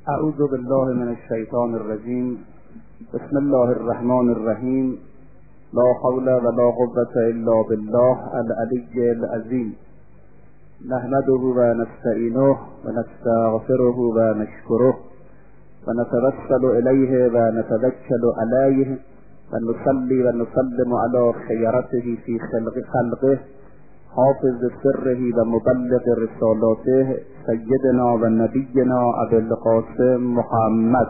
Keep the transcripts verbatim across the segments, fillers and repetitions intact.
اعوذ بالله من الشیطان الرجیم. بسم الله الرحمن الرحیم. لا حول ولا قوة الا بالله العلی العظیم. نحمده و نستعینه و نستغفره و نشکره و نتوسل الیه و نتوکل علیه و نصلی و نسلم علی خیرته فی خلق خلقه حافظ سره و مبلغ رسالاته سیدنا و نبینا ابی القاسم محمد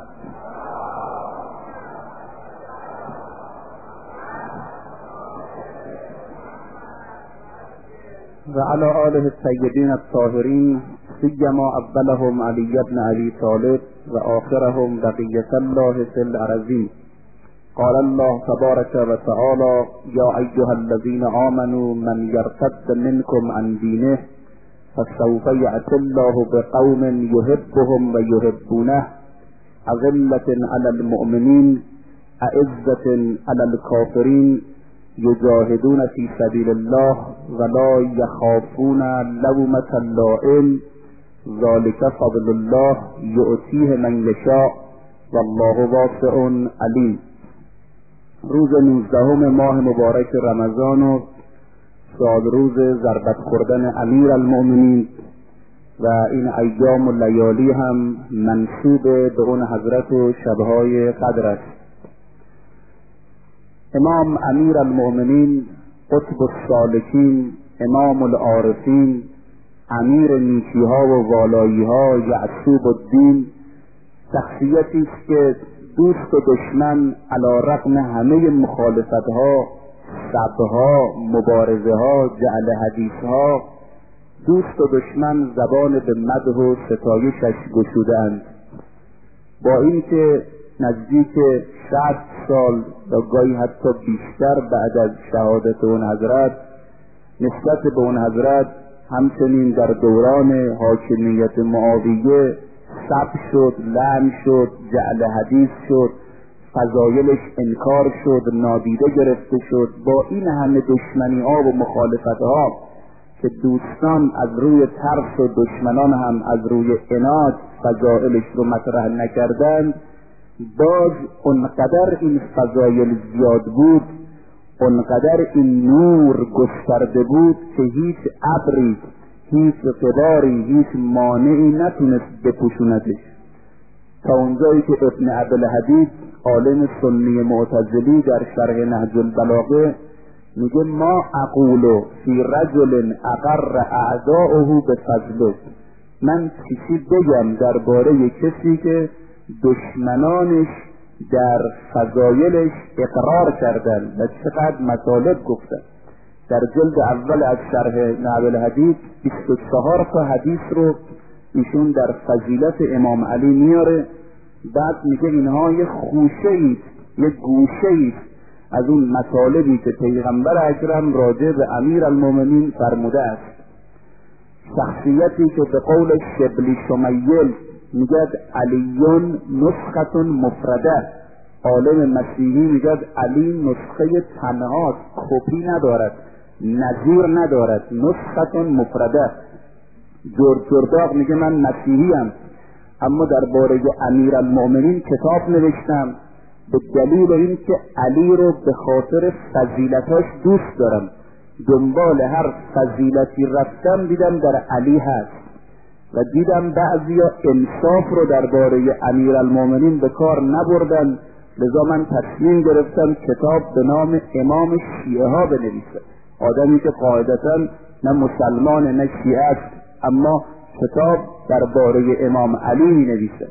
و علی آله الطیبین الطاهرین، سیما اولهم علی بن ابی طالب و آخرهم بقیة الله فی الارضین. قال الله تبارك وتعالى: يا أيها الذين آمنوا من يرتد منكم عن دينه فسوف يأتي الله بقوم يحبهم ويحبونه أذلة على المؤمنين أعزة على الكافرين يجاهدون في سبيل الله ولا يخافون لومة لائم ذلك فضل الله يؤتيه من يشاء والله واسع عليم. روز نوزدهم ماه مبارک رمضان و سال روز ضربت خوردن امیر المؤمنین و این ایام و لیالی هم منسوب به اون حضرت و شبهای قدر است. امام امیر المؤمنین، قطب السالکین، امام العارفین، امیر نیکیها و والاییها، یعصوب الدین، شخصیتی است که دوست و دشمن علی رغم همه مخالفتها، سبها، مبارزها، جعل حدیثها، دوست و دشمن زبان به مدح و ستایشش گشودند. با اینکه نزدیک شصت سال و گاهی حتی بیشتر بعد از شهادت اون حضرت نسبت به اون حضرت همچنین در دوران حاکمیت معاویه سب شد، لعن شد، جعل حدیث شد، فضایلش انکار شد، نادیده گرفته شد. با این همه دشمنی ها و مخالفت ها که دوستان از روی ترس و دشمنان هم از روی عناد فضایلش رو مطرح نکردند، باز اونقدر این فضایل زیاد بود، اونقدر این نور گسترده بود که هیچ ابری، هیچ قداری، هیچ مانعی نتونست بپوشوندش. تا اونجایی که ابن عبدالحدید عالم سنی معتزلی در شرح نهج البلاغه میگه: ما اقول فی رجل اقر اعداؤه بفضله. من چیزی بگم درباره کسی که دشمنانش در فضایلش اقرار کردن و چقدر مطالب گفتن. در جلد اول از شرح نهج الحدید بیست و چهار تا حدیث رو ایشون در فضیلت امام علی میاره. بعد میگه اینها یه خوشه‌ای، یه گوشه‌ای از اون مطالبی که پیغمبر اکرم راجع به امیر المؤمنین فرموده است. شخصیتی که به قول شبلی شمیل میگه علیون نسخه مفرده، عالم مسیحی میگه علی نسخه تنهاست، کپی ندارد، نظیر ندارد، نسخه مفرده. جورج جرداق میگه من مسیحی ام اما درباره امیر المؤمنین کتاب نوشتم به دلیل این که علی رو به خاطر فضیلتاش دوست دارم. دنبال هر فضیلتی رفتم دیدم در علی هست و دیدم بعضیا انصاف رو درباره امیر المؤمنین به کار نبردن، لذا من تصمیم گرفتم کتاب به نام امام شیعه ها بنویسم. آدمی که قاعدتا نه مسلمان نه شیعه است اما کتاب درباره امام علی می نویسد.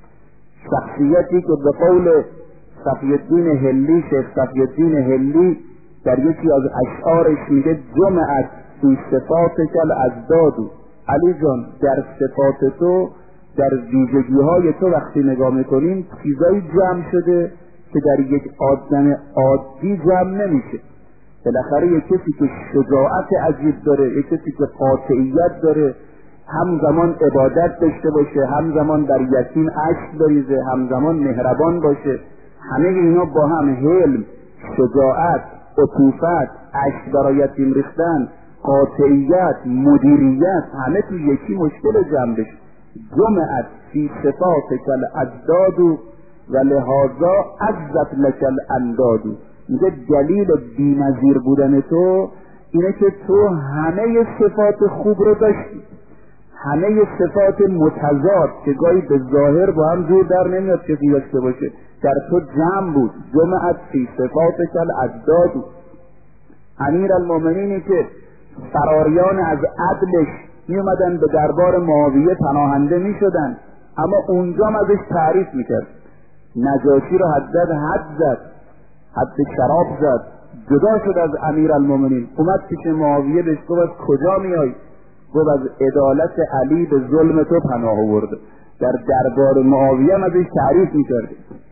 شخصیتی که به قول صفی الدین هلی، شیخ صفی الدین هلی در یکی از اشعارش میگه: جمعت فی صفاتک الاضداد. علی جان، در صفات تو، در ویژگی های تو وقتی نگاه میکنیم چیزایی جمع شده که در یک آدم عادی جمع نمیشه. بالاخره یک کسی که شجاعت عجیب داره، یک کسی که قاطعیت داره، همزمان عبادت داشته باشه، همزمان در یتیم اشک بریزه، همزمان مهربان باشه، همه اینا با هم حلم، شجاعت، عطوفت، اشک برای یتیم ریختن، قاطعیت، مدیریت، همه تو یکی مشکل جمع بشه. جمعت فی صفاتک الاجداد و لهذا عزت لک الانداد. میگه دلیل بی‌نظیر بودن تو اینه که تو همه صفات خوب رو داشتی، همه صفات متضاد که گاهی به ظاهر با هم جور در نمیاد که داشته باشه در تو جمع بود. جمعت فی صفاتک الاجداد. امیر المؤمنینی که فراریان از عدلش می اومدن به دربار معاویه پناهنده می شدن، اما اونجا هم ازش تعریف میکرد. نجاشی رو حد حد زد، حد شراب زد، جدا شد از امیر المؤمنین. اومد پیش معاویه بهش گفت از کجا میای؟ گفت از عدالت علی به ظلم تو پناه آورد. در دربار معاویه هم ازش تعریف میکرد.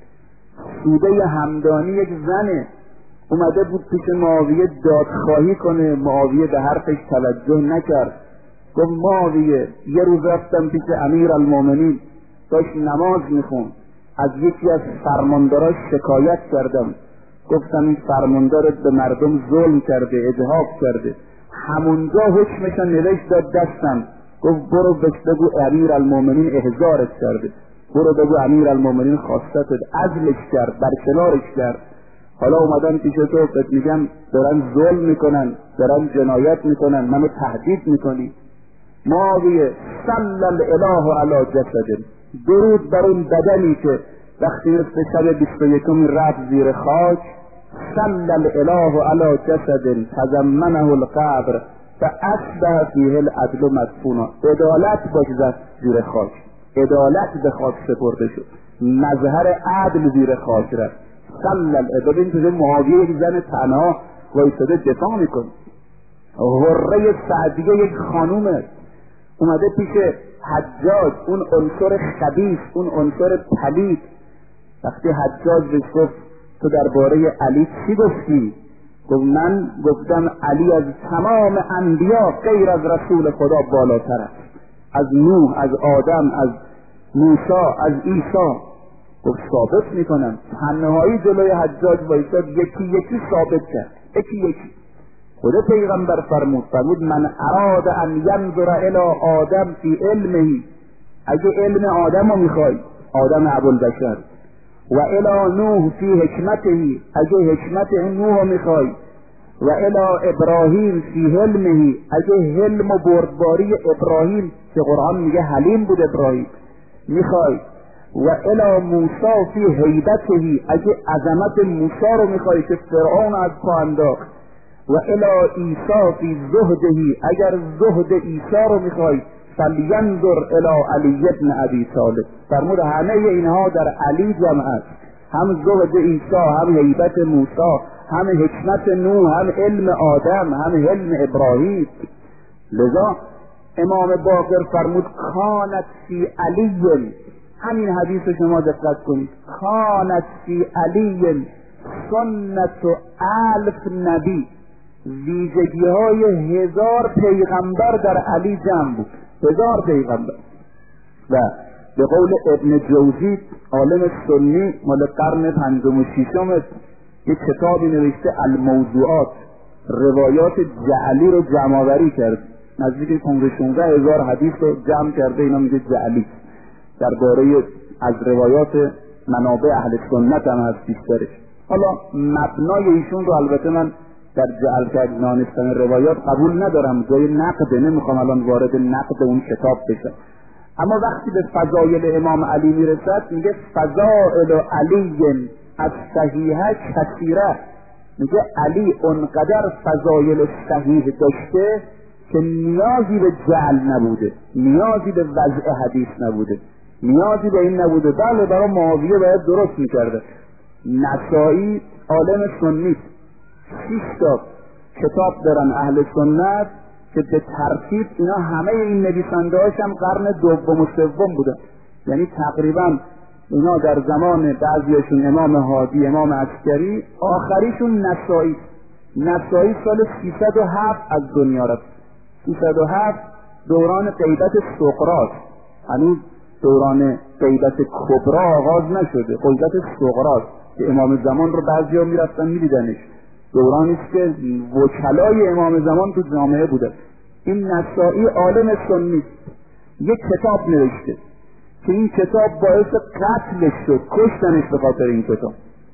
سوده همدانی یک زنه اومده بود پیش معاویه دادخواهی کنه، معاویه به حرفش توجه نکرد. گفت معاویه یه روز رفتم پیش امیر المؤمنین داشت نماز میخون، از یکی از فرمانداراش شکایت کردم، گفتم این فرماندارت به مردم ظلم کرده، اجحاف کرده. همونجا حکمشو نوشت داد دستم، گفت برو بگو امیر المؤمنین احضارت کرده، برو بگو امیر المؤمنین خواستت، عزلش کرد، برکنارش کرد. حالا اومدن پیش تو بهت میگم دارن ظلم میکنن، دارن جنایت میکنن، منو تهدید میکنی. معاویه صلی الاله علی جسد، درود بر اون بدنی که وقتی مثل شب بیست و یکم رفت زیر خاک، صلی الاله علی جسد تضمنه القبر فاصبح فیه العدل مدفونا. عدالت باش زد زیر خاک، عدالت به خاک سپرده شد، مظهر عدل زیر خاک رفت. صلی الاله. ببین تو معاویه یک زن تنها وایساده دفاع میکنه. حره سعدیه یک خانومه اومده پیش حجاج، اون عنصر خبیث، اون عنصر پلید. وقتی حجاج بهش گفت تو درباره علی چی گفتی؟ گفت من گفتم علی از تمام انبیا غیر از رسول خدا بالاتر است، از نوح، از آدم، از موسی، از عیسی. گفت ثابت میکنم. تنهایی جلوی حجاج وایساد یکی یکی ثابت کرد، یکی یکی. خود پیغمبر فرمود فرمود من اراد ان ینظر الی آدم فی علمه، اگه علم آدم رو میخوای، آدم ابوالبشر، و الی نوح فی حکمته، اگه حکمت نوح رو میخوای، و الی ابراهیم فی حلمه، اگه حلم و بردباری ابراهیم که قرآن میگه حلیم بود ابراهیم میخوای، و الی موسی فی هیبته، اگه عظمت موسی رو میخوای که فرعون از پا انداخت، و الی عیسی فی زهده، اگر زهد عیسی رو میخوای فلینظر الی علی ابن ابی طالب. فرمود همه اینها در علی جمع است، هم زهد عیسی، هم هیبت موسی، هم حکمت نوح، هم علم آدم، هم علم ابراهیم. لذا امام باقر فرمود کانت فی علی، همین حدیث شما دقت کنید، کانت فی علی سنت الف نبی، ویژگی های هزار پیغمبر در علی جمع بود، هزار پیغمبر. و به قول ابن جوزی عالم سنی مال قرن پنجم و ششم یک کتابی نوشته الموضوعات، روایات جعلی رو جمع آوری کرد، نزدیک پانزده شانزده هزار حدیث رو جمع کرده، اینا میگه جعلی. درباره از روایات منابع اهل سنت هم هست بیشترش. حالا مبنای ایشون رو البته من در جعل کردن دانستن روایات قبول ندارم، جای نقد نمیخوام الان وارد نقد اون کتاب بشم. اما وقتی به فضایل امام علی میرسد میگه فضائل علی از صحیحه کثیره، میگه علی اونقدر فضایل صحیح داشته که نیازی به جعل نبوده، نیازی به وضع حدیث نبوده، نیازی به این نبوده. بله برای معاویه باید درست میکرده. نسائی عالم سنی شش تا کتاب دارن اهل سنت که به ترتیب اینا همه این نویسنده هاش هم قرن دوم و سوم بودن، یعنی تقریبا اینا در زمان بعضیشون امام هادی، امام عسکری، آخریشون نسائی. نسائی سال سیصد و هفت از دنیا رفت. سیصد و هفت دوران غیبت سقراط، هنوز دوران غیبت کبرا آغاز نشده، غیبت سقراط که امام زمان رو بعضیا میرفتن میدیدنش، دورانی است که وکلای امام زمان تو جامعه بوده. این نسائی عالم سنی یک کتاب نوشته که این کتاب باعث قتلش شد، کشتنش به خاطر این کتاب.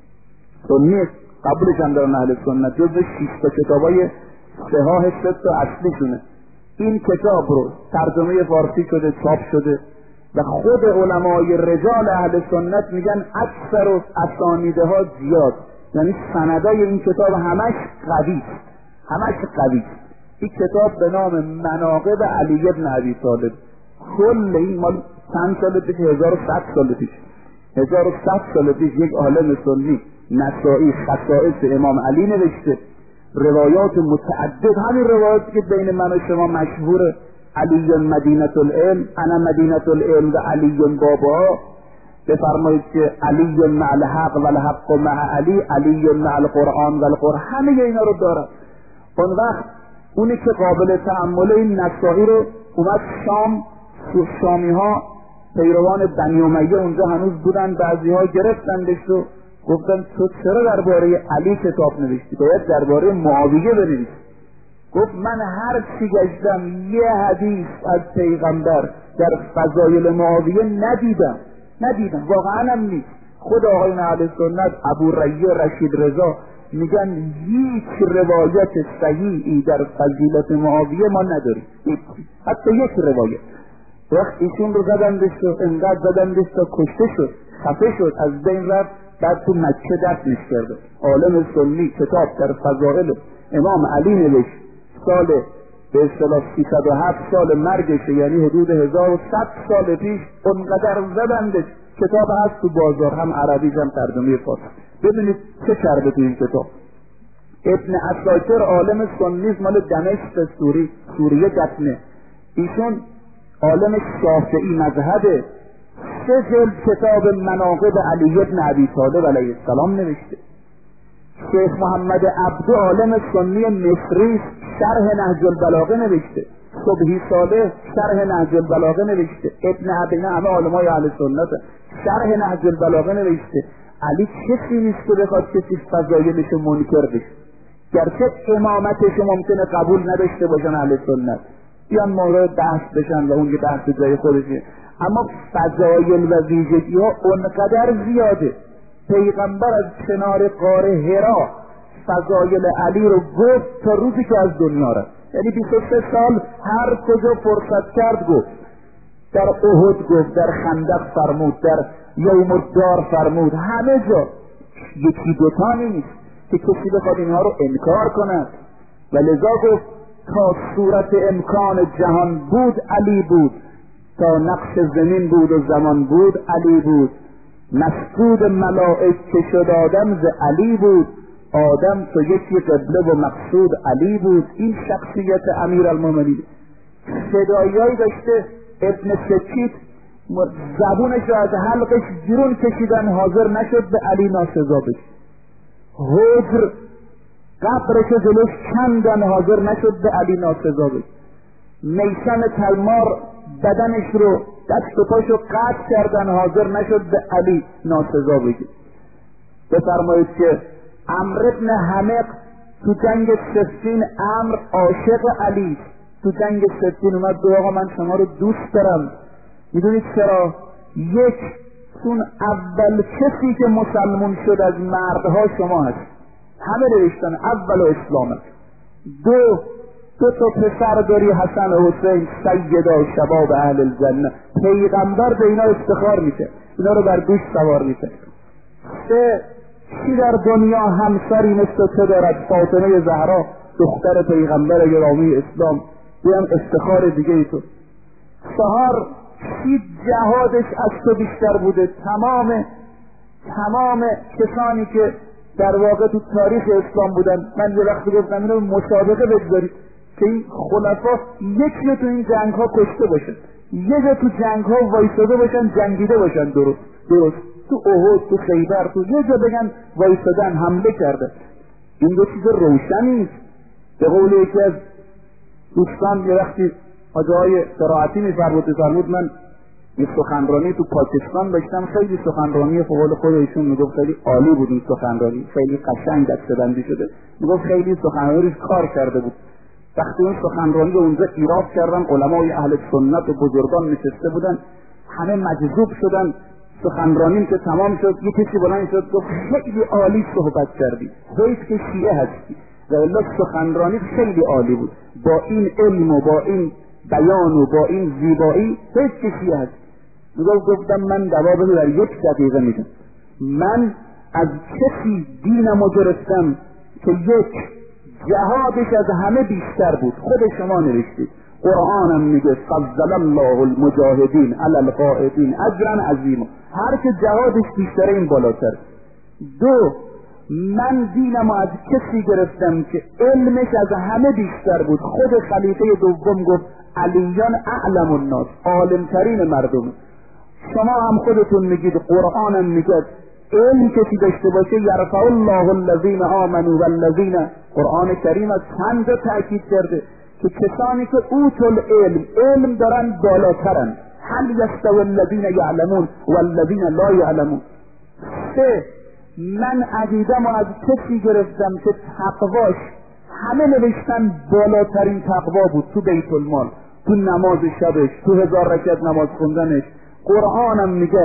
سنی قبولش هم دارن اهل سنت، جزو شش تا کتابای صحاح ست تا اصلیشونه. این کتاب رو ترجمه فارسی شده، چاپ شده و خود علمای رجال اهل سنت میگن اکثر و اسانیده ها زیاد، یعنی سندای این کتاب همش قوی است، همش قوی است. این کتاب به نام مناقب علی بن ابی طالب، کل این مال چند سال پیش، هزار و صد سال پیش هزار و صد سال پیش یک عالم سنی نسائی خصائص امام علی نوشته، روایات متعدد، همین روایاتی که بین من و شما مشهوره، علی مدینه العلم، انا مدینه العلم و علی بابا، بفرمایید که علی مع الحق و الحق مع علی، علی مع القرآن و القرآن، همه اینا رو داره. اون وقت اونی که قابل تأمل این نسائی رو اومد شام، شامی ها پیروان بنی امیه اونجا هنوز بودن، بعضی ها گرفتندش و گفتن تو چرا درباره علی کتاب نوشتی؟ باید درباره معاویه بنویسی. گفت من هر چی گشتم یه حدیث از پیغمبر در فضایل معاویه ندیدم ندیدم واقعا هم نیست. خود آقای اهل سنت ابو ریه رشید رضا میگن هیچ روایت صحیحی در فضیلت معاویه ما نداریم، حتی یک روایت. وقت ایشون رو زدندش و انقدر زدندش تا کشته شد، خفه شد، از بین رفت. بعد تو مکه دفنش کرده. عالم سنی کتاب در فضائل امام علی نوشت، سال به اصطلاح سیصد و هفت سال مرگشه، یعنی حدود هزار و صد سال پیش اونقدر زدندش. کتاب هست تو بازار، هم عربیش هم ترجمه فارسی. ببینید چه کرده تو این کتاب. ابن عساکر عالم سنی مال دمشق سوری سوریه دفنه، ایشون عالم شافعی مذهبه، سه جلد کتاب مناقب علی بن ابی طالب علیه السلام نوشته. شیخ محمد عبدو عالم سنی مصری شرح نهج البلاغه نوشته. صبحی صالح شرح نهج البلاغه نوشته. ابن عبینه همه علمای اهل سنت شرح نهج البلاغه نوشته. علی کسی نیست که بخواد کسی فضایلش منکر بشه، گرچه امامتش ممکنه قبول نداشته باشن اهل سنت، بیان مورد بحث بشن و اون یه بحث جای خودشه، اما فضایل و ویژگی ها اونقدر زیاده. پیغمبر از کنار غار حرا فضایل علی رو گفت تا روزی که از دنیا رفت، یعنی بیست و سه سال هر کجا فرصت کرد گفت. در احد گفت، در خندق فرمود، در یوم الدار فرمود، همه جا. یکی دوتا نیست که کسی بخواد اینها رو انکار کند. و لذا گفت تا صورت امکان جهان بود علی بود، تا نقش زمین بود و زمان بود علی بود، مسجود ملائک که شد آدم ز علی بود، آدم تو یکی قبله و مقصود علی بود. این شخصیت امیرالمومنین. صدایایی داشته ابن سکیت زبونش رو از حلقش بیرون کشیدن، حاضر نشد به علی ناسزا بشه. حجر قبرش جلوش کندن، حاضر نشد به علی ناسزا بشه. میسم تلمار بدنش رو دست و پاشو قطع کردن، حاضر نشد به علی ناسزا بگه. بفرمایید که عمرو بن حمق تو جنگ صفین، عمرو عاشق علی، تو جنگ صفین اومد دو آقا من شما رو دوست دارم. میدونید چرا؟ یک، چون اول کسی که مسلمون شد از مردها شما هست، همه نوشتن اول اسلام. دو دو تا پسر داری، حسن و حسین سیدا شباب اهل الجنه، پیغمبر به اینا افتخار میشه، اینا رو بر دوش سوار میشه. سه، کی در دنیا همسری مثل تو دارد؟ فاطمه زهرا دختر پیغمبر گرامی اسلام، بیان افتخار دیگه ای تو. چهار، کی جهادش از تو بیشتر بوده؟ تمام تمام کسانی که در واقع تو تاریخ اسلام بودن، من یه وقتی گفتم اینو مسابقه بگذارید که این خلفا یکی تو این جنگ ها کشته باشن، یه جا تو جنگ ها وایساده باشن، جنگیده باشن، درست درست تو احد، تو خیبر، تو یه جا بگن وایسادن، حمله کرده. این دو چیز روشنی است. به قول یکی از دوستان یه وقتی آجای قرائتی میفرمود فرمود من یه سخنرانی تو پاکستان داشتم، خیلی سخنرانی فوق خود ایشون میگفت خیلی عالی بود این سخنرانی، خیلی قشنگ دسته‌بندی شده، میگفت خیلی سخنرانیش کار کرده بود. وقتی اون سخنرانی اونجا ایراد کردن، علمای اهل سنت و بزرگان نشسته بودن، همه مجذوب شدن. سخنرانی که تمام شد، یه کسی بلند شد گفت خیلی عالی صحبت کردی، حیف که شیعه هستی. و الا سخنرانی خیلی عالی بود، با این علم و با این بیان و با این زیبایی حیف که شیعه هستی. گفتم من جوابه در یک دقیقه میدم. من از کسی دینمو گرفتم که یک جهادش از همه بیشتر بود. خود شما نوشتید، قرآنم میگه فضل الله المجاهدین علی القاعدین اجرا عظیما. هر که جهادش بیشتره این بالاتر. دو، من دینمو از کسی گرفتم که علمش از همه بیشتر بود. خود خلیفه دوم گفت علیان اعلم الناس، عالمترین مردم. شما هم خودتون میگید، قرآنم میگه علم کسی داشته باشه یرفع الله الذین آمنوا والذین، قرآن کریم از چند جا تأکید کرده که کسانی که اوتل علم علم دارن بالاترن. هل یستوی الذین یعلمون والذین لا یعلمون. سه، من عقیده‌مو از کسی گرفتم که تقواش همه نوشتن بالاترین تقوا بود، تو بیت المال، تو نماز شبش، تو هزار رکعت نماز خوندنش. قرآنم میگه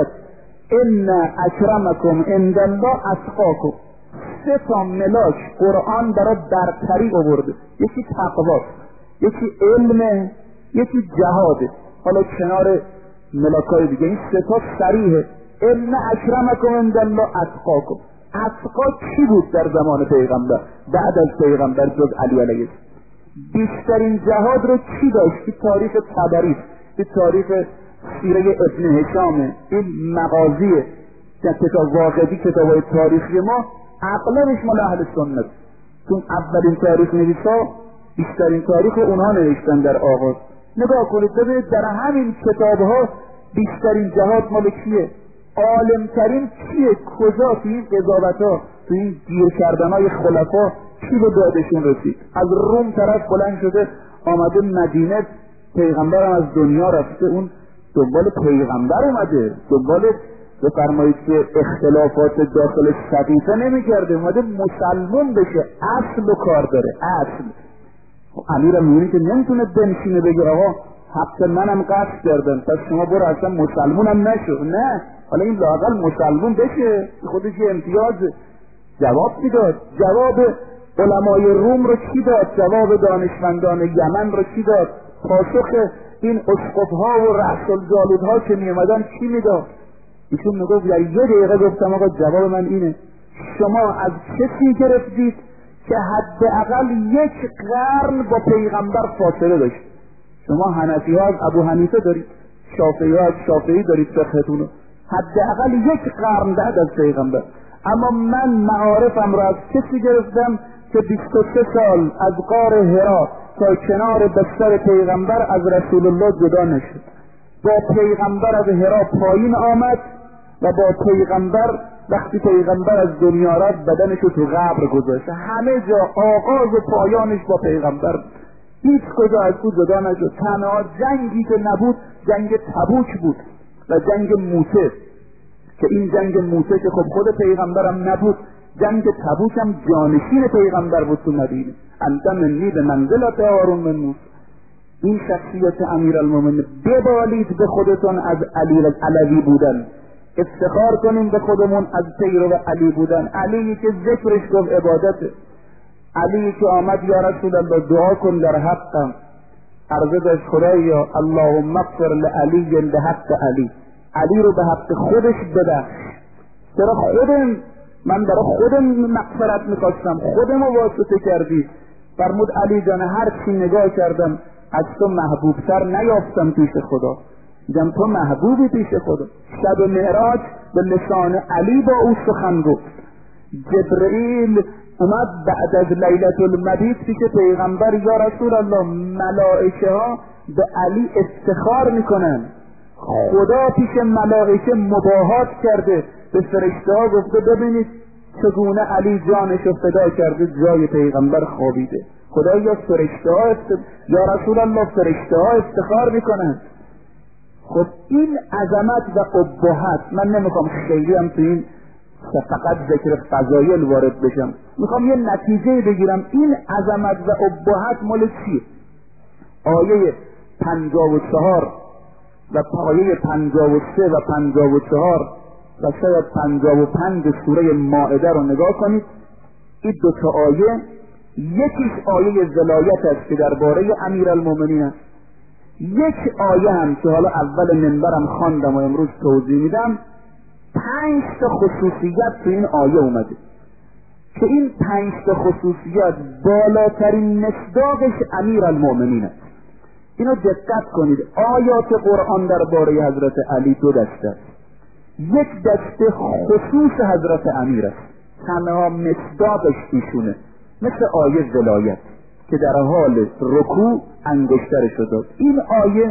ان اکرمکم عند الله اتقاکم. سه تا ملاک قرآن برای برتری آورده، یکی تقوا، یکی علم، یکی جهاده. حالا کنار ملاکای دیگه این سه تا صریحه. ان اکرمکم عند الله اتقاکم. اتقا کی بود در زمان پیغمبر؟ بعد از پیغمبر جز علی علیه السلام. بیشترین جهاد رو کی داشت؟ که تاریخ طبری، که تاریخ سیره ابن هشام، این مغازیه که کتاب واقعی کتابای تاریخی ما اغلبش مال اهل سنت، چون اولین تاریخ نویسا بیشترین تاریخ اونها نوشتن در آغاز. نگاه کنید ببینید در همین کتابها بیشترین جهاد مال کیه؟ عالمترین کیه؟ کجا؟ توی این قضاوت‌ها، توی این گیر کردن‌های خلفا کی به دادشون رسید؟ از روم طرف بلند شده آمده مدینه، پیغمبر هم از دنیا رفته، اون دنبال پیغمبر اومده، دنبال بفرمایید که اختلافات داخل صدیقه نمی کرده، اومده مسلمون بشه، اصل و کار داره. اصل امیر میونی که نمیتونه بنشینه بگه آقا حق منم قصد کردن پس شما برو اصلا مسلمونم نشو. نه، حالا این لااقل مسلمون بشه، خودش یه امتیازه. جواب کی داد؟ جواب علمای روم رو کی داد؟ جواب دانشمندان یمن رو کی داد؟ پاسخ این اسقف‌ها و رأس الجالودها که می اومدن کی میداد؟ ایشون میگفت در یه دقیقه گفتم آقا جواب من اینه، شما از کسی گرفتید که حداقل یک قرن با پیغمبر فاصله داشت. شما حنفی ها از ابو حنیفه دارید، شافعی ها از شافعی دارید فقهتونو، حداقل یک قرن بعد از پیغمبر. اما من معارفم را از کسی گرفتم که بیست و سه سال از غار حرا تا کنار بستر پیغمبر از رسول الله جدا نشد، با پیغمبر از حرا پایین آمد و با پیغمبر وقتی پیغمبر از دنیا رفت بدنشو تو قبر گذاشت. همه جا آغاز و پایانش با پیغمبر، هیچ کجا از او جدا نشد. تنها جنگی که نبود جنگ تبوک بود و جنگ موته، که این جنگ موته که خب خود پیغمبرم نبود، جنگ تبوک هم جانشین پیغمبر بود تو مدینه. انت منی به منزلت هارون من موسی. این شخصیت امیرالمومنین، ببالید به خودتون از علی علوی بودن، افتخار کنیم به خودمون از پیرو علی بودن. علی که ذکرش گفت عبادته، علی که آمد یا رسول الله دعا کن در حقم، عرضه داشت خدایا اللهم اغفر لعلی به حق علی، علی رو به حق خودش ببخش. چرا خودم من برای خودم مغفرت میخواستم، خودم رو واسطه کردی. فرمود علی جان هر چی نگاه کردم از تو محبوبتر نیافتم پیش خدا. دیدم تو محبوبی پیش خدا. شب معراج به لسان علی با او سخن گفت. جبرئیل اومد بعد از لیلة المبیت پیش پیغمبر، یا رسول الله ملائکه ها به علی افتخار میکنن، خدا پیش ملائکه مباهات کرده، به فرشته ها گفته ببینید چگونه علی جانش رو فدا کرده جای پیغمبر خوابیده. خدا یا فرشته ها است... یا رسول الله فرشته ها افتخار میکنن. خب این عظمت و ابهت، من نمیخوام خیلی هم تو این فقط ذکر فضایل وارد بشم، میخوام یه نتیجه بگیرم این عظمت و ابهت مال چیه. آیه پنجاه و چهار و آیه پنجاه و سه و پنجاه و چهار و شاید پنجاه و پنج سوره مائده رو نگاه کنید. این دو تا آیه، یکیش آیه ولایت است که درباره امیرالمومنین است، یک آیه هم که حالا اول منبرم خواندم و امروز توضیح میدم، پنج تا خصوصیت تو این آیه اومده که این پنج تا خصوصیت بالاترین مصداقش امیرالمومنین است. اینو دقت کنید. آیات قرآن درباره حضرت علی دو دسته است. یک دسته خصوص حضرت امیر است، تنها مصداقش ایشونه، مثل آیه ولایت که در حال رکوع انگشترش داد. این آیه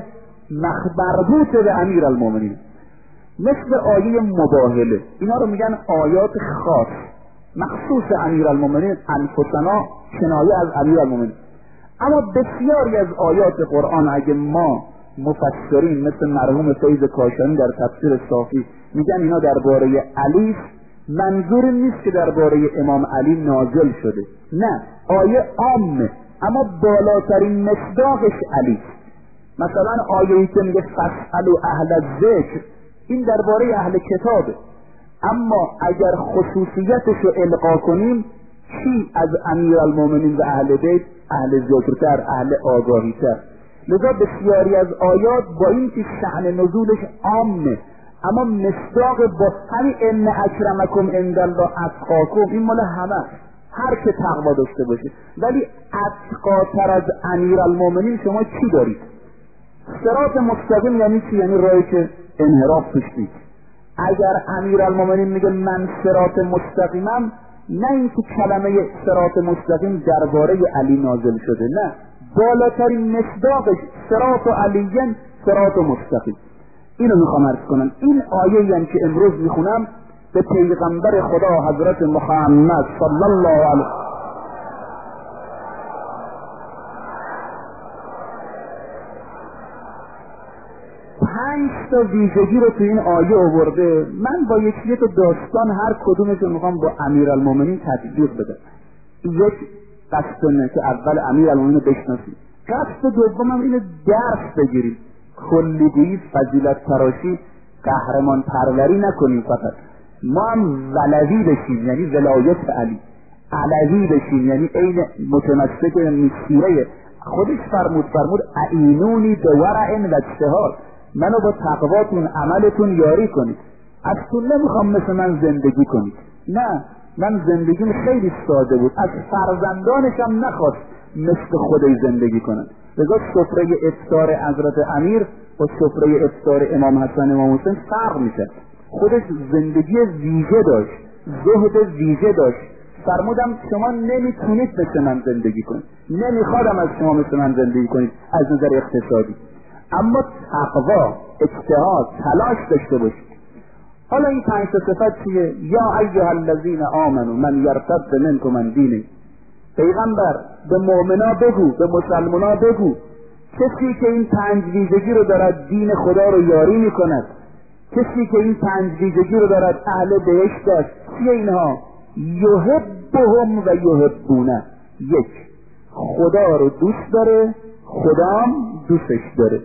مربوط به امیرالمومنین. مثل آیه مباهله، اینا رو میگن آیات خاص مخصوص امیرالمومنین، انفسنا کنایه از امیرالمومنین. اما بسیاری از آیات قرآن اگه ما مفسرین مثل مرحوم فیض کاشانی در تفسیر صافی میگن اینا درباره علی، منظور نیست که درباره امام علی نازل شده، نه، آیه عامه اما بالاترین مصداقش علی. مثلا آیه‌ای که میگه فاسألوا اهل الذکر، این درباره اهل کتابه، اما اگر خصوصیتش رو القا کنیم، چی از امیرالمومنین و اهل بیت؟ اهل ذکرتر، اهل آگاهیتر. لذا بسیاری از آیات با این که شأن نزولش عامه اما مصداق با همین ان اکرمکم عند الله اتقاکم، این مال همه، هر که تقوا داشته باشه. ولی اتقاتر از امیرالمومنین شما چی دارید؟ صراط مستقیم یعنی چی؟ یعنی راهی که انحراف توش نیست. اگر امیرالمومنین میگه من صراط مستقیمم، نه اینکه کلمه صراط مستقیم درباره علی نازل شده، نه، بالاترین مصداقش صراط علیین صراط مستقیم. اینو میخوام عرض کنم. این آیه هم که امروز میخونم به پیغمبر خدا حضرت محمد صلی الله علیه پنج تا ویژگی رو تو این آیه آورده. من با یکی یک داستان هر کدومش رو میخوام با امیرالمومنین تطبیق بدم. یک قصد که اول امیرالمومنین بشناسیم، قصد دومم اینه درس بگیریم، کلیگویی، فضیلت تراشی، قهرمان پروری نکنیم، فقط ما هم ولوی بشیم یعنی ولایت علی، علوی بشیم یعنی عین متمسک مسیره خودش فرمود فرمود اعینونی بورع و اجتهاد، منو با تقواتون عملتون یاری کنید. از تو نمیخوام مثل من زندگی کنید، نه، من زندگیم خیلی ساده بود، از فرزندانشم نخواست مثل خودش زندگی کنن. لذا سفره افطار حضرت امیر با سفره افطار امام حسن امام حسین فرق میشه. خودش زندگی ویژه داشت، زهد ویژه داشت. فرمودم شما نمیتونید مثل من زندگی کنید، نمیخوادم از شما مثل من زندگی کنید از نظر اقتصادی، اما تقوا، اجتهاد، تلاش داشته باشید. حالا این پنج صفت چیه؟ یا ایها الذین آمنوا من یرتد منکم عن دینه. پیغمبر به مؤمنا بگو، به مسلمانا بگو، کسی که این پنج ویژگی رو دارد دین خدا رو یاری میکند، کسی که این پنج ویژگی رو دارد اهل بهشت است. چیه اینها؟ یحبهم و یحبونه. یک، خدا رو دوست داره، خدا هم دوستش داره.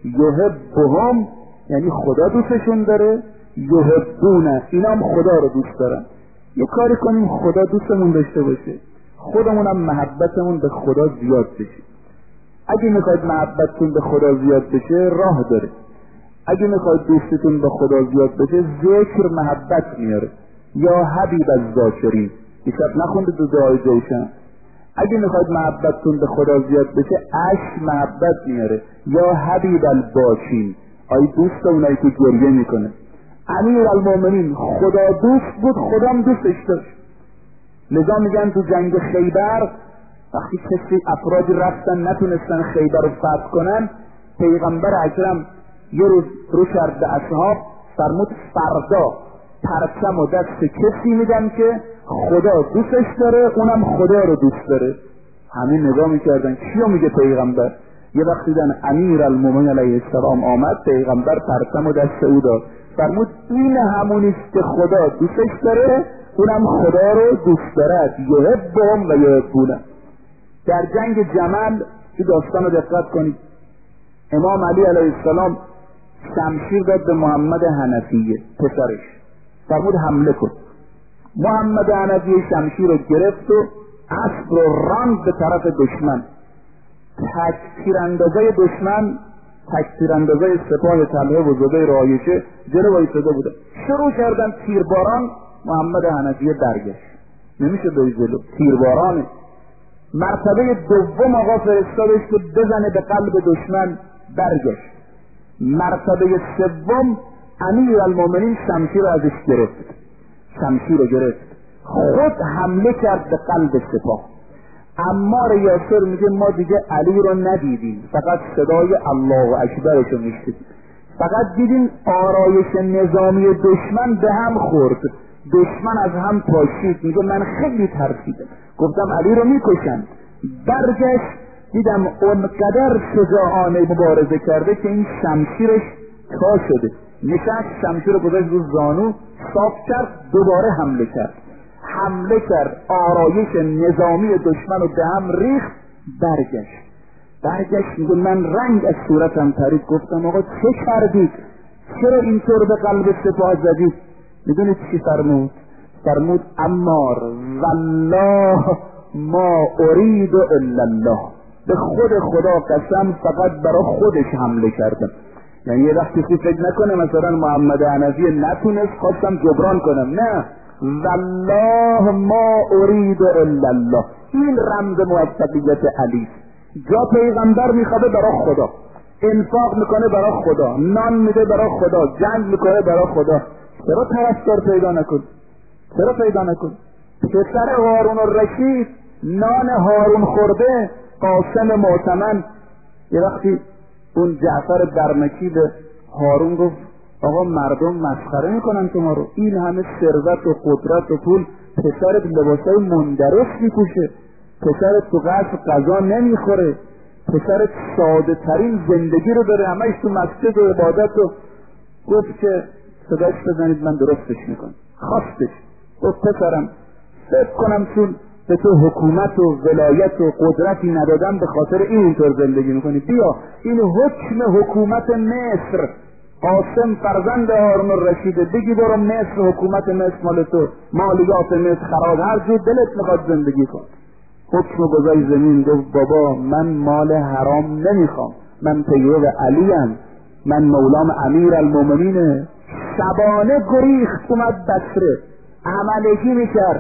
یحبهم یعنی خدا دوستشون داره، یحبونه اینا هم خدا رو دوست دارن. یه کاری کنیم خدا دوستمون داشته باشه، خودمونم محبتمون به خدا زیاد بشه. اگه میخواید محبتتون به خدا زیاد بشه راه داره. اگه میخواید دوستتون به خدا زیاد بشه ذکر محبت میاره. یا حبیب الذاکرین، دیشب نخونده تو دعای جوشن؟ اگه میخواید محبتتون به خدا زیاد بشه عشق محبت میاره. یا حبیب الباکین، آی دوست اونایی که گریه میکنه. امیرالمومنین خدا دوست بود، خدا هم دوستش داشت. لذا میگن تو جنگ خیبر وقتی کسی افرادی رفتن نتونستن خیبر رو فتح کنن، پیغمبر اکرم یه روز رو کرد به اصحاب، فرمود فردا پرچم و دست کسی میدن که خدا دوستش داره اونم خدا رو دوست داره. همین نگاه میکردن کیو میگه پیغمبر؟ یه وقت دیدن امیر المومنین علیه السلام آمد، پیغمبر ترسم و دست او داد، فرمود این همونیست که خدا دوستش داره، اونم خدا رو دوست دارد، یحبهم و یحبونه. در جنگ جمل که داستان رو دقت کنید، امام علی علیه السلام شمشیر داد به محمد حنفیه پسرش، فرمود حمله کن. محمد حنفیه شمشیر رو گرفت و اسب رو راند به طرف دشمن. تک تیراندازای دشمن، تک تیراندازای سپاه طلحه و زبیر و عایشه جلو وایساده بوده، شروع کردن تیرباران. محمد حنفیه برگشت، نمیشه بری جلو، تیربارانه. مرتبه دوم آقا فرستادش که بزنه به قلب دشمن، برگشت. مرتبه سوم امیر المومنین شمشیر رو ازش گرفت، شمشیر رو گرفت، خود حمله کرد به قلب سپاه. عمار یاسر میگه ما دیگه علی رو ندیدیم، فقط صدای الله اکبرش رو میشنیدیم، فقط دیدیم آرایش نظامی دشمن به هم خورد، دشمن از هم پاشید. میگه من خیلی ترسیدم، گفتم علی رو میکشن. برگشت دیدم اونقدر شجاعانه مبارزه کرده که این شمشیرش تا شده، نشست شمشیر رو گذاشت رو زانو، صاف کرد، دوباره حمله کرد. حمله کرد، آرایش نظامی دشمن رو به هم ریخت. برگشت برگشت میگه من رنگ از صورتم پرید، گفتم آقا چه کردید؟ چرا اینطور به قلب سپاه زدید؟ میدونید چی فرمود؟ فرمود عمار والله ما ارید الا الله، به خود خدا قسم فقط برای خودش حمله کردم. یعنی یه وقتی کسی فکر نکنه مثلا محمد حنفی نتونست خواستم جبران کنم، نه، والله ما ارید الا الله. این رمز موفقیت علی. جا پیغمبر میخوابه برای خدا، انفاق میکنه برای خدا، نان میده برای خدا، جنگ میکنه برای خدا. چرا طرفدار پیدا نکن؟ چرا پیدا نکن؟ پسر هارون الرشید نان هارون خورده، قاسم معتمن. یه وقتی اون جعفر برمکی به هارون گفت آقا مردم مسخره میکنن تو ما رو، این همه ثروت و قدرت و پول، پسرت لباسای مندرس میپوشه، پسرت تو قصر غذا نمیخوره، پسرت ساده ترین زندگی رو داره، همش تو مسجد و عبادت. و گفت که صداش بزنید من درستش میکنم. خواستش گفت پسرم فکر کنم چون به تو حکومت و ولایت و قدرتی ندادم به خاطر این اینطور زندگی میکنی، بیا این حکم حکومت مصر، قاسم فرزند هارون الرشیده، بگی برو مصر، حکومت مصر مال تو، مالیات مصر خراج، هر جور دلت میخواد زندگی کن. حکم گذاری زمین. گفت بابا من مال حرام نمیخوام، من پیرو علیم، من مولام امیر المومنینه. شبانه گریخت اومد بصره، عملگی میکرد،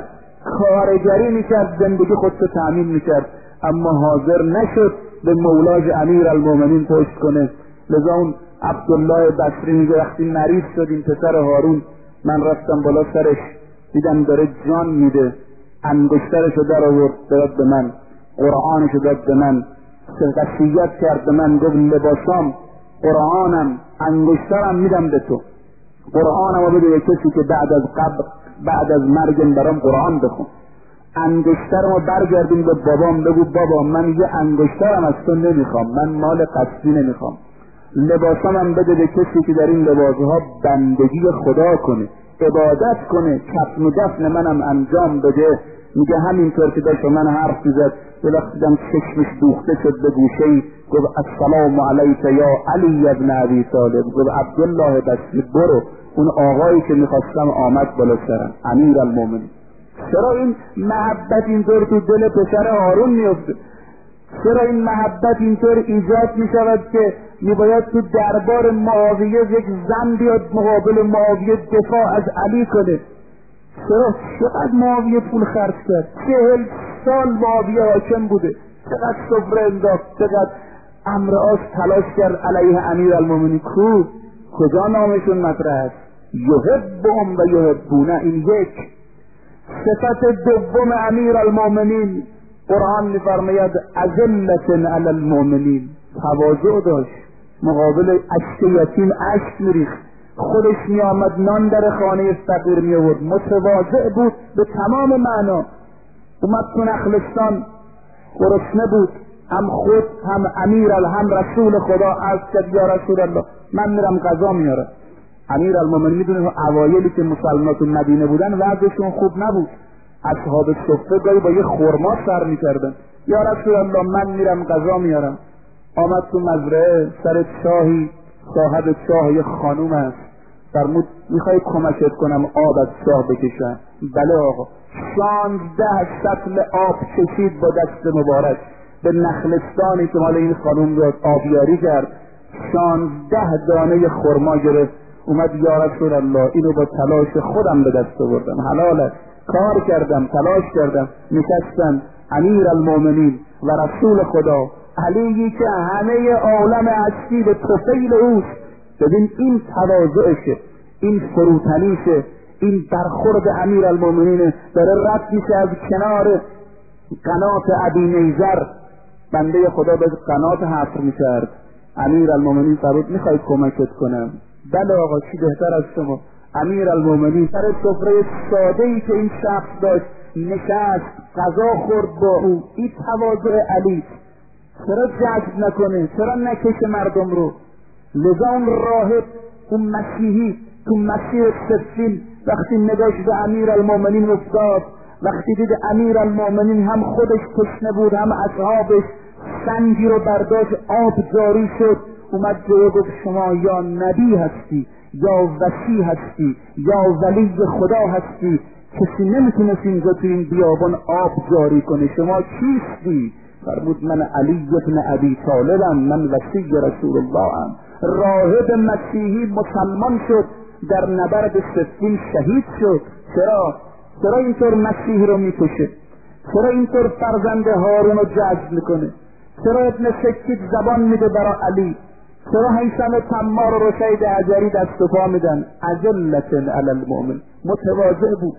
کارگری میکرد، زندگی خودشو تأمین میکرد، اما حاضر نشد به مولاج امیر المومنین پشت کنه. لذا اون عبدالله بصری میگه وقتی مریض شد این پسر هارون، من رفتم بالا سرش، دیدم داره جان میده، انگشترشو در آورد داد به من، قرآنشو داد به من، وصیت کرد به من، گفت لباسام، قرآنم، انگشترم میدم به تو، قرآنم رو بده کسی که بعد از قبر، بعد از مرگم برام قرآن بخون. انگشترمو برگردیم به بابام، بگو بابا من یه انگشترم از تو نمیخوام، من مال قصدی نمیخوام، لباسامم بده به کسی که در این لباسها بندگی خدا کنه، عبادت کنه، کفن و دفن منم انجام بده. میگه همینطور که داشت من حرف میزد، یه وقت دیدم چشمش دوخته شد به گوشه‌ای، گفت السلام علیک یا علی ابن ابی طالب. گفت عبدالله بصری برو، اون آقایی که میخواستم آمد بالا سرم، امیر المومنین. چرا این محبت اینطور تو دل پسر هارون میفته؟ چرا این محبت اینطور ایجاد میشود که میباید تو دربار معاویه یک زن بیاد مقابل معاویه دفاع از علی کنه؟ چرا؟ چقدر معاویه پول خرج کرد، چهل سال معاویه حاکم بوده، چقدر سفره انداخت، چقدر امرآس تلاش کرد علیه امیر المومنین. کو کجا نامشون مطرح است؟ یحبهم و یحبونه. این یک. صفت دوم امیر المومنین، قرآن میفرماید اذلة علی المؤمنین، تواضع داشت، مقابل اشک یتیم اشک میریخت، خودش میآمد نان در خانه فقیر میآورد، متواضع بود به تمام معنا. اومد تو نخلستان گرسنه بود، هم خود هم امیر هم رسول خدا از کرد یا رسول الله من میرم غذا میارم. امیر المومنین میدونه اوایلی که مسلمان تو مدینه بودن وضعشون خوب نبود، اصحاب صفه گاهی با یه خرما سر میکردن. یا رسول الله من میرم غذا میارم. آمد تو مزرعه، سر چاهی صاحب چاه یه خانوم است، فرمود میخوای کمکت کنم آب از چاه بکشم؟ بله آقا. شانزده سطل آب کشید با دست مبارک به نخلستانی که مال این خانوم رو آبیاری کرد، شانزده دانه خرما گرفت. اومد یا رسول الله اینو با تلاش خودم به دست آوردم، حلاله، کار کردم، تلاش کردم. نشستن امیر المومنین و رسول خدا، علیی که همه عالم هستی به طفیل اوست. ببین این تواضعشه، این فروتنیشه، این برخورد امیر المومنینه. داره رد میشه از کنار قنات ابی نیزر، بنده خدا به قنات حفر میکرد. امیر المومنین فرمود میخوای کمکت کنم؟ بله آقا، چی بهتر از شما. امیر المومنین سر سفره ساده ای که این شخص داشت نشست، غذا خورد با او. این تواضع علی، چرا جذب نکنه؟ چرا نکشه مردم رو؟ لذا اون راهب، اون مسیحی تو مسیر سفین وقتی نگاش به امیر المومنین افتاد، وقتی دید امیر المومنین هم خودش تشنه بود هم اصحابش، سنگی رو برداشت، آب جاری شد، اومد جلو گفت شما یا نبی هستی یا وصی هستی یا ولی خدا هستی، کسی نمیتونست اینجا تو این بیابان آب جاری کنه، شما چیستی؟ فرمود من علی ابن ابی طالبم، من وصی رسول الله ام. راهب مسیحی مسلمان شد، در نبرد سفین شهید شد. چرا؟ چرا اینطور مسیح رو میکشه؟ چرا اینطور فرزند هارون رو جذب میکنه؟ چرا ابن سکید زبان میده برای علی؟ چرا هیثم تمار و رشید حجری دست و پا میدن؟ اذلة علی المؤمن، متواضع بود.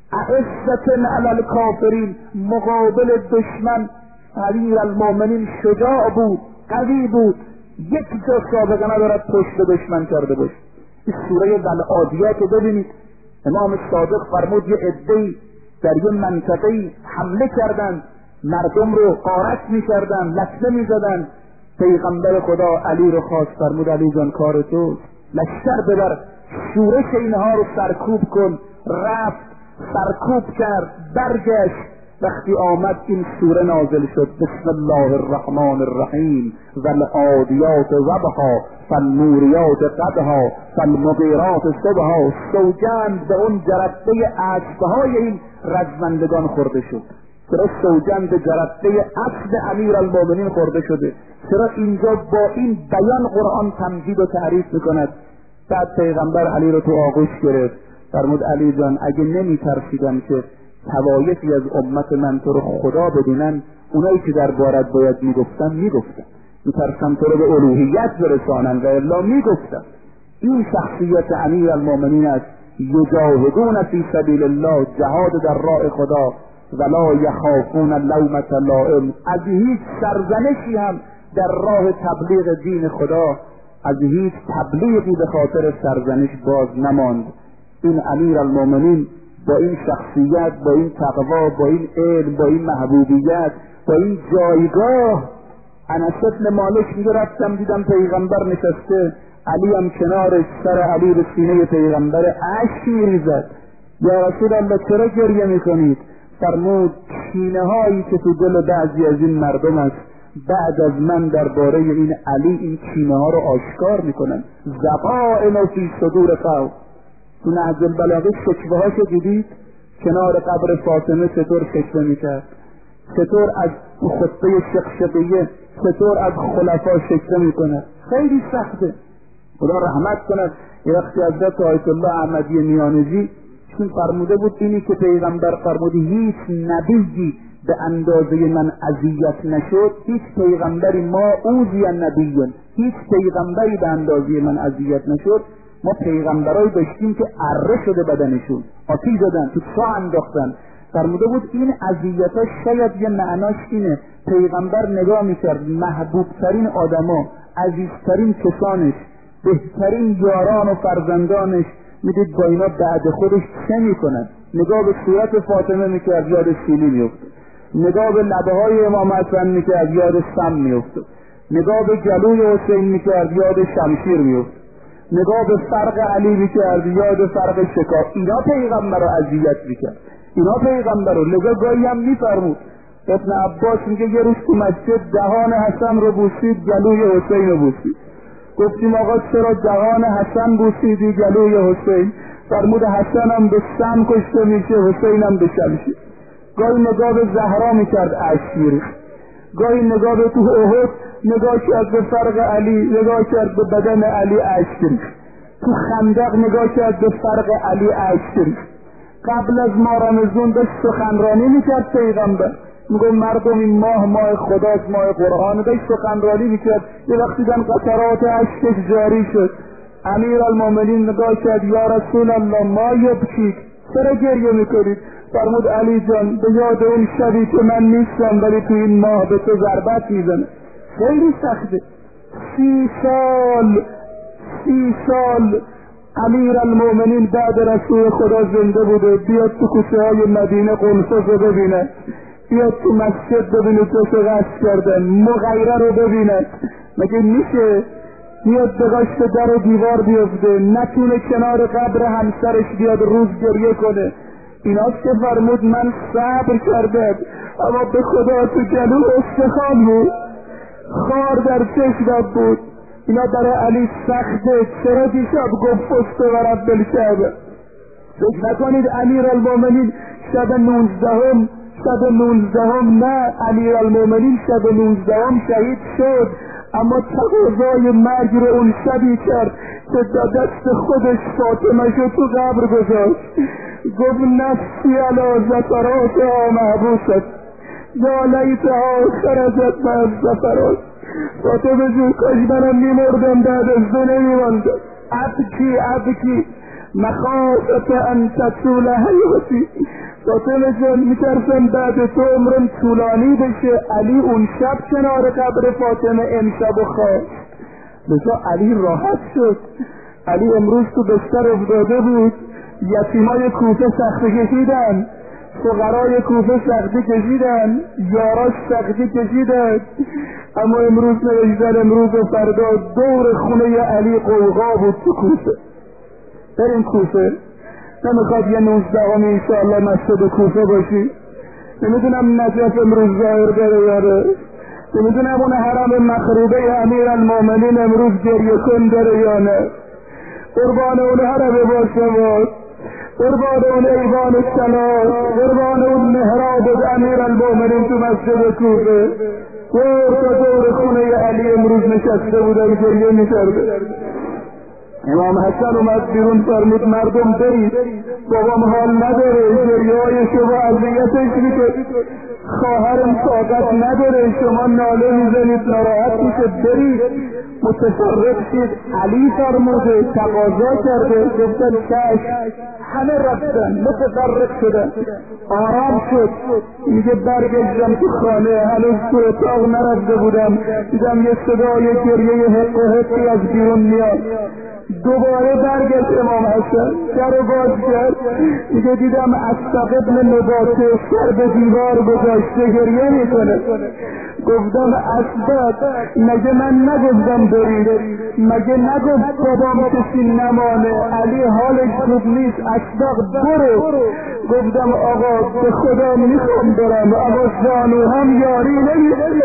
اعزة علی الکافرین، مقابل دشمن امیر المؤمنین شجاع بود، قوی بود، یک جا سابقه ندارد پشت دشمن کرده باشه. این سوره والعادیات رو ببینید، امام صادق فرمود یه عده‌ای در یه منطقه‌ای حمله کردن، مردم رو غارت می‌کردن، لطمه می‌زدن. پیغمبر خدا علی رو خواست، فرمود علی جان کار تو، لشکر ببر، شورش اینها رو سرکوب کن. رفت سرکوب کرد، برگشت. وقتی آمد این سوره نازل شد، بسم الله الرحمن الرحیم، والعادیات ضبحا، فالموریات قدحا، فالمغیرات صبحا. سوگند به اون جرقه اسبهای این رزمندگان خورده شد. چرا سوگند به جرقه اسب امیر المومنین خورده شده؟ چرا اینجا با این بیان قرآن تمجید و تعریف میکند؟ بعد پیغمبر علی رو تو آغوش گرفت، فرمود علی جان اگه نمی ترسیدم که توایفی از امت من تو رو خدا بدونن، اونایی که در بارت باید میگفتن میگفتن، میترسم تو رو به الوهیت برسانن و الا میگفتن. این شخصیت امیر المومنین است. یجاهدون فی سبیل الله، جهاد در راه خدا، ولا یخافون لومة لائم. از هیچ سرزنشی هم در راه تبلیغ دین خدا، از هیچ تبلیغی به خاطر سرزنش باز نماند. این امیر المومنین با این شخصیت، با این تقوا، با این علم، با این محبوبیت، با این جایگاه، انس بن مالک میگه رفتم دیدم پیغمبر نشسته، علی هم کنارش، سر علی به سینه پیغمبر اشک میریزد. یا رسول الله چرا گریه میکنید؟ فرمود کینه هایی که تو دل بعضی از این مردم است، بعد از من درباره این علی این کینه ها رو آشکار میکنن. زبائن فی صدور قوم. تو نهج البلاغه شکوه هاشو دیدید؟ کنار قبر فاطمه چطور شکوه میکرد، چطور از خطبه شقشقیه، چطور از خلفا شکوه میکنه. خیلی سخته. خدا رحمت کند. یه وقتی حضرت آیت الله احمدی میانجی چون فرموده بود اینی که پیغمبر فرموده هیچ نبیی به اندازه من اذیت نشد، هیچ پیغمبری ما اوذی نبیون، هیچ پیغمبری به اندازه من اذیت نشد. ما پیغمبرایی داشتیم که اره شده بدنشون، آتیش زدن، تو چاه انداختن. فرموده بود این اذیت‌ها شاید یه معناش اینه پیغمبر نگاه میکرد محبوبترین آدما، عزیزترین کسانش، بهترین یاران و فرزندانش، میدید با اینا بعد خودش چه میکنن. نگاه به صورت فاطمه میکرد، یاد سیلی میفته. نگاه به لبه های امام حسن میکرد یاد سم میافتاد، نگاه به جلوی حسین میکرد یاد شمشیر میافتاد، نگاه به فرق علی میکرد یاد فرق شکاف. اینا پیغمبر رو اذیت میکرد، اینا پیغمبر رو نگاه گاهی هم میفرمود. ابن عباس میگه یه روز تو مسجد دهان حسن رو بوسید، جلوی حسین رو بوسید. گفتیم آقا چرا دهان حسن بوسیدی جلوی حسین؟ فرمود حسن هم به سم کشته میشه، حسین هم به شمشیر. گاهی نگاه به زهرا میکرد اشک میریخت، گاهی نگاه به تو احد نگاه کرد به فرق علی، نگاه کرد به بدن علی اشک ریخت، تو خندق نگاه کرد به فرق علی اشک ریخت. قبل از ماه رمضان داشت سخنرانی میکرد پیغمبر، میگم مردم این ماه ماه خداست، ماه قرآن. داشت سخنرانی میکرد، یه وقتی دن قطرات اشکش جاری شد، امیر المومنین نگاه کرد یا رسول الله ما یبکیک، چرا گریه میکنید؟ فرمود علی جان به یاد اون شبی که من نیستم ولی تو این ماه به تو ضربت میزنه. خیلی سخته. سی سال سی سال امیر المومنین بعد رسول خدا زنده بوده، بیاد تو کوچه های مدینه قنفذ رو ببینه، بیاد تو مسجد ببینه چه غصب کردن، مغیره رو ببینه. مگه میشه بیاد بغاشت در و دیوار بیفته، نتونه کنار قبر همسرش بیاد روز گریه کنه؟ ایناست که فرمود من صبر کردم، اما به خدا تو جلو استخوان بود، خار در چشمم بود. اینا برای علی سخته. چرا دیشب گفت پشت و رب بالکعبه؟ فکر نکنید امیر المومنین شب نوزدهم شب نوزدهم نه، امیر المومنین شب نوزدهم شهید شد، اما تقاضای مرگ رو اون شبی کرد که دست خودش فاطمه شو تو قبر گذاشت. گفت نفسی علی زفرات ها محبوست یا لیتها خرجت من زفرات. فاطمه جو کاش منم میمردم بعد از دو نمیماندم. ابکی ابکی مخافت ان تطول حیاتی. فاطمه جان میترسم بعد تو عمرم طولانی بشه. علی اون شب کنار قبر فاطمه امشب و خواب، لذا علی راحت شد. علی امروز تو بستر افتاده بود، یتیمای کوفه سختی کشیدن، فقرای کوفه سختی کشیدن، یاراش سختی کشیدن، اما امروز نوشتن امروز و فردا دور خونه علی قوقا بود تو کوفه. بریم کوفه. نمیخواد یه نوزدهم انشاءالله مسجد کوفه باشی؟ نمیدونم نجف امروز ظاهر بره یاره، نمیدونم اون حرم مخروبه امیر المومنین امروز گریه کن داره یا نه. قربان اون حرم باشماد، قربان اون ایوان السلام، قربان اون محراب امیر المومنین تو مسجد کوفه. دور تا دور خونه علی امروز نشسته بودن گریه میکرده. امام حسن اومد بیرون فرمود مردم برید، بابام حال نداره، گریه‌های شما اذیتش میکنه، خواهرم طاقت نداره، شما ناله میزنید ناراحت میشه، برید متفرق شید. علی فرموده تقاضا کرده، گفتن چشم، همه رفتن متفرق شدن. آرام شد. میگه برگشتم تو خانه، هنوز تو اتاق نرفته بودم، دیدم یه صدای گریه حق و حقی از بیرون میاد. دوباره برگشت امام حسن، در رو باز کرد، میگه دیدم اصدق ابن نباته سر به دیوار گذاشته گریه میکنه. گفتم اصدق مگه من نگفتم برید؟ مگه نگفت بابام کسی نمانه؟ علی حالش خوب نیست، اصدق برو. گفتم آقا به خدا میخوام برم، اما زانو هم یاری نمیده.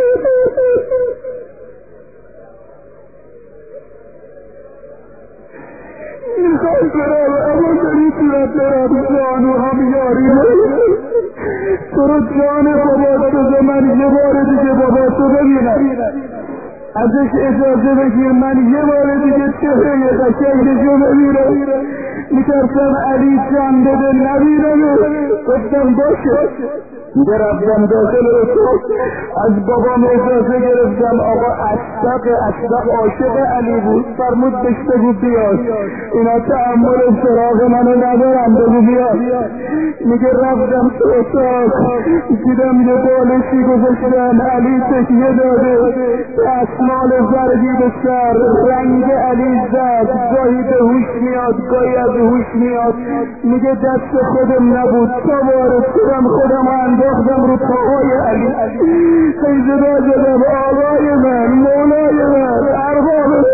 میخوام برم اما نمیتونم برم، جانو هم یاری نمیده. تو رو جان بابا تو من یه بار دیگه بابا تو ببینم، ازش اجازه بگیر من یه بار دیگه چهره قشنگشو ببینم. میترسم علی جان بده نبینم. گفتم باشه. میگه رفتم داخل اتاق، از بابام اجازه گرفتم. آقا اصدق اصدق عاشق علی بود، فرمود بهش بگو بیاد، اینا تحمل سراغ منو ندارم، بگو بیاد. میگه رفتم تو اتاق، دیدم یه بالشی گذاشتن، علی تکیه داده، اسمال زردی به سر، رنگ علی زد، گاهی به هوش میاد گاهی از هوش میاد. میگه دست خودم نبود، تا وارد خودم خودم انده انداختم رو پاهای علی، صدا زدم آقای من، مولای من، ارباب من.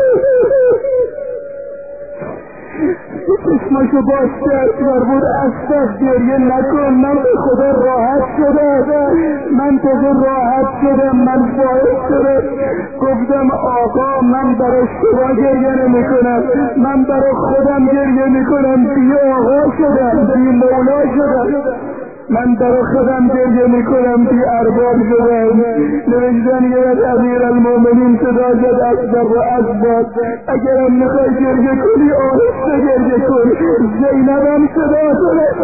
چشماشو باز کرد مربود اصف گریه نکن، من به خدا راحت شدم، من تازه راحت شدم، من فائز شدم. گفتم آقا من برای شما گریه نمی کنم، من برای خودم گریه می کنم، بی آقا شدم، بی مولا شدم، من برای خودم گریه می کنم، بی ارباب شدم. نوشتن گرد امیر المومنین صدا زد اکبر و اکبر، اگرم میخوای گریه کنی آهسته گریه کن، زینبم صدا کنه.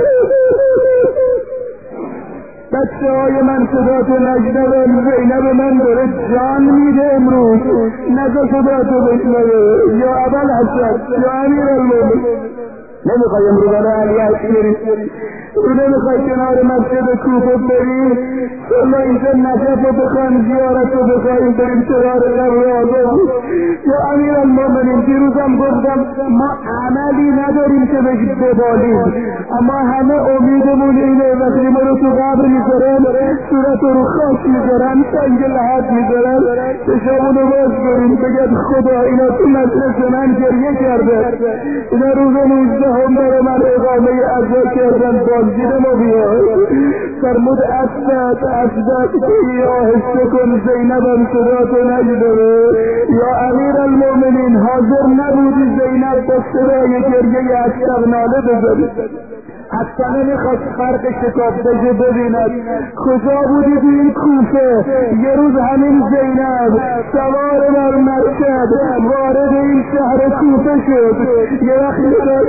بچه های من صدا تو نشنوم، زینب من داره جان میده امروز، نگه صدا تو بشنوه. یا ابل حسن یا امیر المومنین، نمیخوای امروزانه علی عشقی تو نمیخوای کنار مسجد کوفه بری، شما اینجا نجف رو بخوایم، زیارت رو بخوایم بریم کنار قبر آقا. یا امیر المومنین دیروزم گفتم ما عملی نداریم که بگید ببالیم، اما همه امیدمون اینه وقتی ما رو تو قبر میذارن، صورت رو خاک میذارن، سنگ لحد میذارن، چشمون رو باز بریم بگید خدا اینا تو مجلس من گریه کرده، اینا روز نوزده هم برای من اقامه عزا کردن، بازدید ما بیاد. فرمود اسد اسد که آهسته کن، زینبم صدا تو نشنوه. یا امیر المومنین حاضر نبودی زینب با صدای گریه اسد ناله بزنی، اصلا نمیخواست فرق شکافتگی ببیند. کجا بودی تو این کوفه؟ یه روز همین زینب سوار بر مرکب وارد این شهر کوفه شد، یه وقتی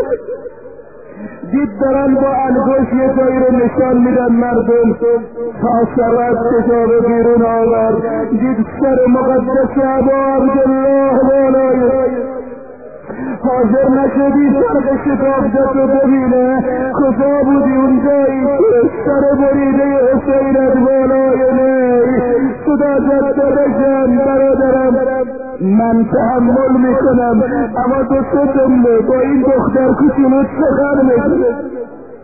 دید دارن با انگوش یه جایی رو نشان میدن مردم، تا سرت کتاب بیرون آورد، دید سر مقدس ابا عبدالله بالای، حاضر نشدی فرق شکافت رو ببینه. کجا بودی اونجایی سر بریده حسینت بالای نی؟ صدا زد دادشم برادرم من تحمل میکنم، اما تو ستمه با این دختر کچولو چه خر میکنه؟